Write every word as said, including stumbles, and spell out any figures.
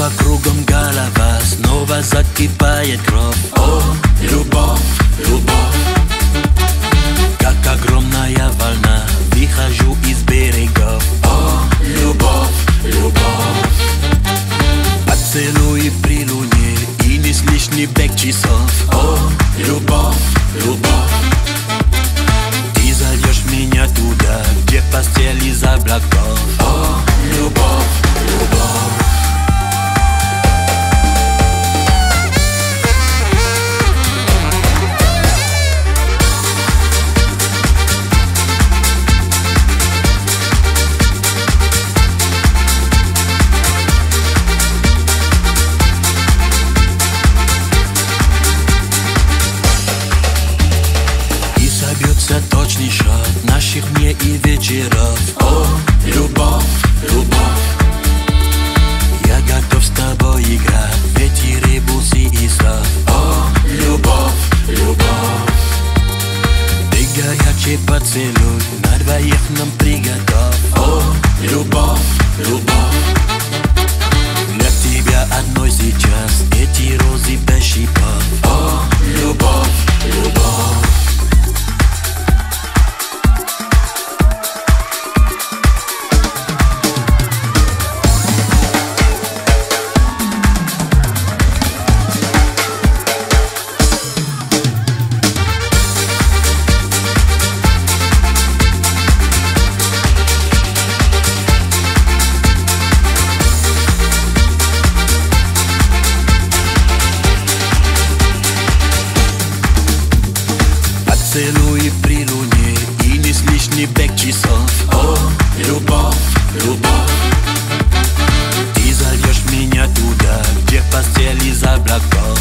Снова кругом голова, снова закипает кровь. О, любовь, любовь. Как огромная волна, выхожу из берегов. О, любовь, любовь. Поцелуй при луне и не лишний бег часов. О, любовь, любовь. Ты зовешь меня туда, где постель из облаков. О, любовь, любовь. Точный счет наших дней и вечеров. О, любовь, любовь. Я готов с тобой играть в эти ребусы и слов. О, любовь, любовь. Ты горячий поцелуй, на двоих нам приготов. О, любовь, любовь. Для тебя одной сейчас эти розы без шипов. О, любовь, любовь. Поцелуй при луне и не лишний бег часов. О, любовь, любовь. Ты зовешь меня туда, где постель из облаков.